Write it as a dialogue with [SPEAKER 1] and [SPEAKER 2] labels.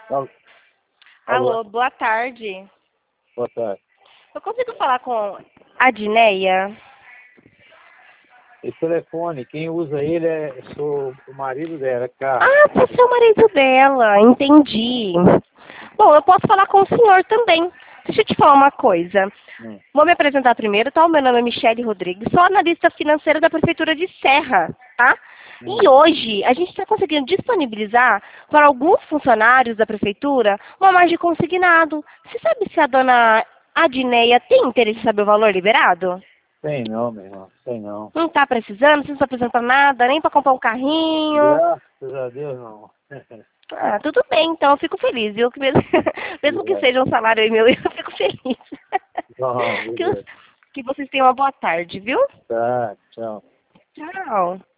[SPEAKER 1] Alô? Alô?
[SPEAKER 2] Alô, boa tarde.
[SPEAKER 1] Boa tarde.
[SPEAKER 2] Eu consigo falar com a Dineia?
[SPEAKER 1] Esse telefone, quem usa ele sou o marido dela, Carlos.
[SPEAKER 2] Ah, você é o marido dela, entendi. Bom, eu posso falar com o senhor também. Deixa eu te falar uma coisa.
[SPEAKER 1] Hum.
[SPEAKER 2] Vou me apresentar primeiro, tá? O meu nome é Michele Rodrigues, sou analista financeira da Prefeitura de Serra, tá? E hoje a gente está conseguindo disponibilizar para alguns funcionários da Prefeitura uma margem consignado. Você sabe se a dona Adneia tem interesse em saber o valor liberado?
[SPEAKER 1] Tem não, meu irmão, tem não.
[SPEAKER 2] Não está precisando? Você não está precisando para nada, nem para comprar um carrinho?
[SPEAKER 1] Graças a Deus, não.
[SPEAKER 2] Ah, tudo bem, então eu fico feliz, viu? Que mesmo, mesmo que seja um salário aí meu, eu fico feliz.
[SPEAKER 1] Bom,
[SPEAKER 2] Que,
[SPEAKER 1] beleza.
[SPEAKER 2] que vocês tenham uma boa tarde, viu?
[SPEAKER 1] Tá, tchau.
[SPEAKER 2] Tchau.